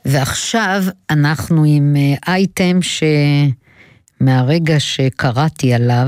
ועכשיו אנחנו עם אייטם שמהרגע שקראתי עליו,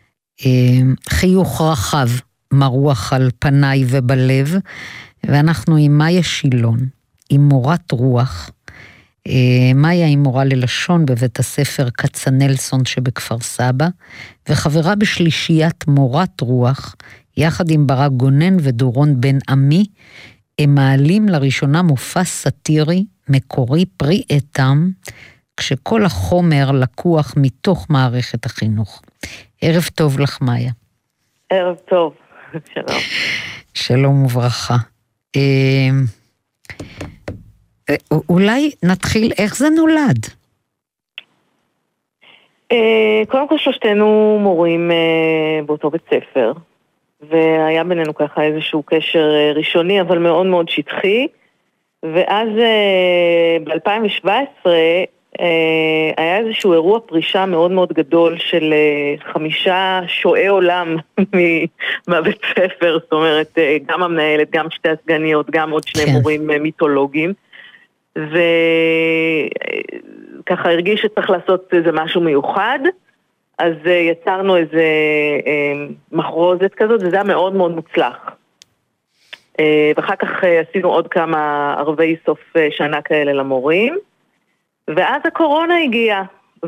חיוך רחב מרוח על פניי ובלב, ואנחנו עם מאיה שילון, עם מורת רוח. מאיה היא מורה ללשון בבית הספר כצנלסון שבכפר סבא, וחברה בשלישיית מורת רוח, יחד עם ברק גונן ודורון בן עמי, הם מעלים לראשונה מופע סטירי מקורי פרי עטם, כשכל החומר לקוח מתוך מערכת החינוך. ערב טוב לך, מאיה. ערב טוב, שלום. שלום וברכה. אולי נתחיל, איך זה נולד? קודם כל שלושתנו מורים באותו בית ספר, והיה בינינו ככה איזשהו קשר ראשוני, אבל מאוד מאוד שטחי, ואז ב-2017 היה איזשהו אירוע פרישה מאוד מאוד גדול של 5 שועי עולם מהבית ספר, זאת אומרת, גם המנהלת, גם 2 הסגניות, גם עוד 2 מורים מיתולוגיים, וככה הרגיש שצריך לעשות איזה משהו מיוחד, אז יצרנו איזה מחרוזת כזאת, וזה היה מאוד מאוד מוצלח. ואחר כך עשינו עוד כמה ערבי סוף שנה כאלה למורים, ואז הקורונה הגיעה,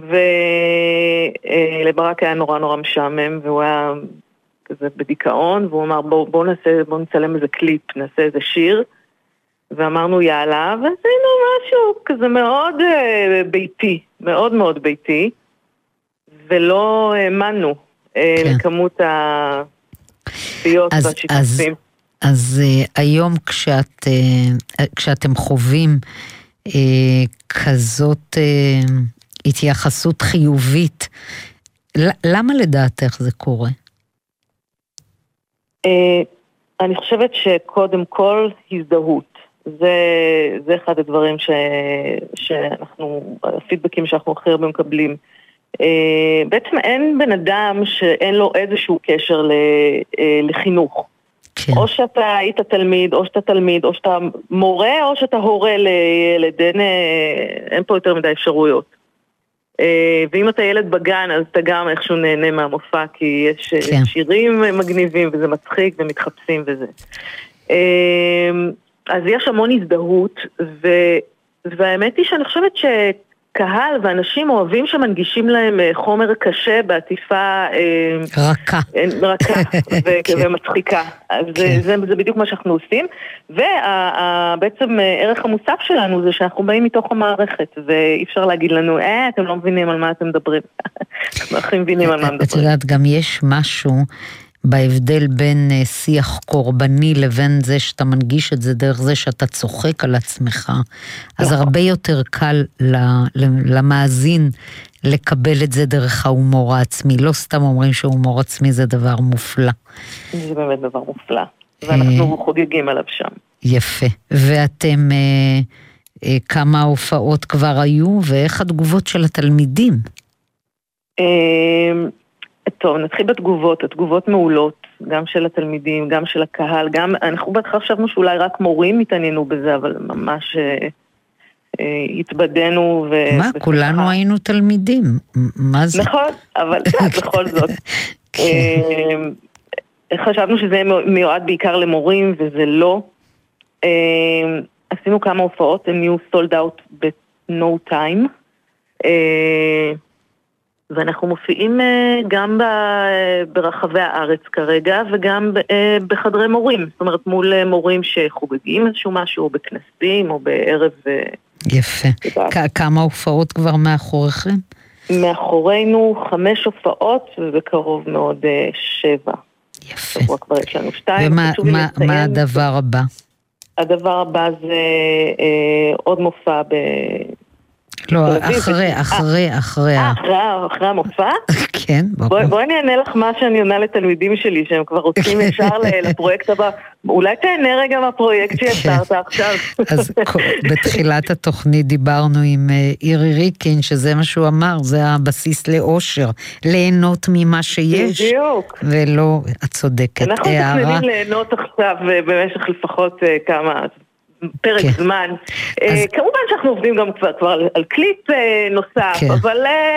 ולברק היה נורא נורא משעמם, והוא היה כזה בדיכאון, והוא אמר בואו נצלם איזה קליפ, נעשה איזה שיר, ואמרנו יאללה, ועשינו משהו כזה מאוד ביתי, מאוד מאוד ביתי, ולא האמנו לכמות הצפיות והשיתופים. אז היום כשאתם חווים כזאת התייחסות חיובית, למה לדעתך זה קורה? אני חושבת שקודם כל הזדהות. זה אחד הדברים שאנחנו, הפידבקים שאנחנו הכי הרבה מקבלים. בעצם אין בן אדם שאין לו איזשהו קשר לחינוך. כן. או שאתה היית תלמיד, או שאתה תלמיד, או שאתה מורה, או שאתה הורה לילד. אין פה יותר מדי אפשרויות. ואם אתה ילד בגן, אז אתה גם איכשהו נהנה מהמופע, כי יש כן. שירים מגניבים, וזה מצחיק, ומתחפשים וזה. אז יש המון הזדהות, והאמת היא שאני חושבת שקהל ואנשים אוהבים שמנגישים להם חומר קשה בעטיפה רכה ומצחיקה. אז זה בדיוק מה שאנחנו עושים, ובעצם ערך המוסף שלנו זה שאנחנו באים מתוך המערכת, ואי אפשר להגיד לנו, אתם לא מבינים על מה אתם מדברים. אנחנו הכי מבינים על מה מדברים. את יודעת, גם יש משהו בהבדל בין שיח קורבני לבין זה שאתה מנגיש את זה דרך זה שאתה צוחק על עצמך, אז הרבה יותר קל למאזין לקבל את זה דרך ההומור העצמי. לא סתם אומרים שהומור עצמי זה דבר מופלא. זה באמת דבר מופלא, ואנחנו חוגגים עליו שם. יפה. ואתם, כמה הופעות כבר היו, ואיך התגובות של התלמידים? טוב, נתחיל בתגובות, התגובות מעולות, גם של התלמידים, גם של הקהל, גם, אנחנו בהתחלה חשבנו שאולי רק מורים התעניינו בזה, אבל ממש התבדנו. מה, כולנו היינו תלמידים, מה זה? נכון, אבל בכל זאת. חשבנו שזה מיועד בעיקר למורים, וזה לא. עשינו כמה הופעות, הם נהיו sold out ב-no time, ואנחנו מופיעים גם ברחבי הארץ כרגע, וגם בחדרי מורים, זאת אומרת מול מורים שחוגגים איזשהו משהו, או בכנסים, או בערב. יפה. כמה הופעות כבר מאחוריכם? מאחורינו 5 הופעות, ובקרוב מאוד 7. יפה. כבר יש לנו 2. ומה הדבר הבא? הדבר הבא זה עוד מופע לא, אחרי המופע? כן, בואי אני אענה לך מה שאני עונה לתלמידים שלי, שהם כבר רוצים ישר לפרויקט הבא. אולי תהנה רגע מהפרויקט שיצרת עכשיו. אז בתחילת התוכנית דיברנו עם אירי ריקין, שזה מה שהוא אמר, זה הבסיס לאושר, ליהנות ממה שיש. בדיוק. ולא, את צודקת. אנחנו מתכננים ליהנות עכשיו במשך לפחות כמה פרק זמן. כמובן שאנחנו עובדים גם כבר על קליפ נוסף, אבל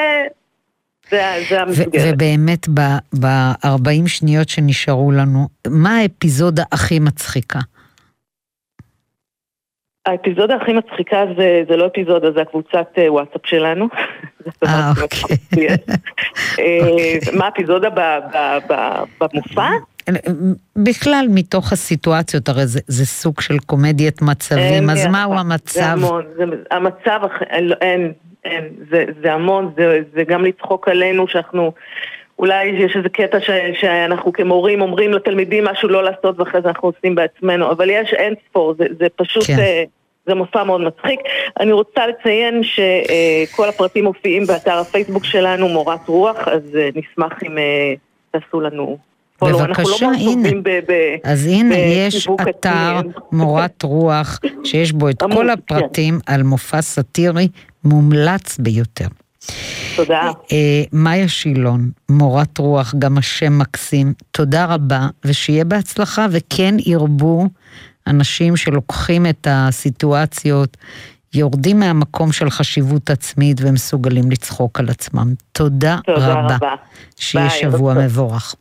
זה המסגרת. ובאמת ב-40 שניות שנשארו לנו, מה האפיזודה הכי מצחיקה? האפיזודה הכי מצחיקה זה לא אפיזודה, זה הקבוצת וואטסאפ שלנו. אוקיי. מה האפיזודה במופע? בכלל מתוך הסיטואציות, הרי זה סוג של קומדיית מצבים, אז מהו המצב? זה המון, המצב, אין, זה המון, זה גם לצחוק עלינו שאנחנו, אולי יש איזה קטע שאנחנו כמורים אומרים לתלמידים משהו לא לעשות ואחרי זה אנחנו עושים בעצמנו, אבל יש אין ספור, זה פשוט, זה מופע מאוד מצחיק. אני רוצה לציין שכל הפרטים מופיעים באתר הפייסבוק שלנו, מורת רוח, אז נשמח אם תעשו לנו. בבקשה, הנה. אז הנה, יש אתר מורת רוח שיש בו את כל הפרטים על מופע סאטירי מומלץ ביותר. תודה. מאיה שילון, מורת רוח, גם השם מקסים. תודה רבה, ושיהיה בהצלחה, וכן ירבו אנשים שלוקחים את הסיטואציות, יורדים מהמקום של חשיבות עצמית, ומסוגלים לצחוק על עצמם. תודה רבה. שיהיה שבוע מבורך.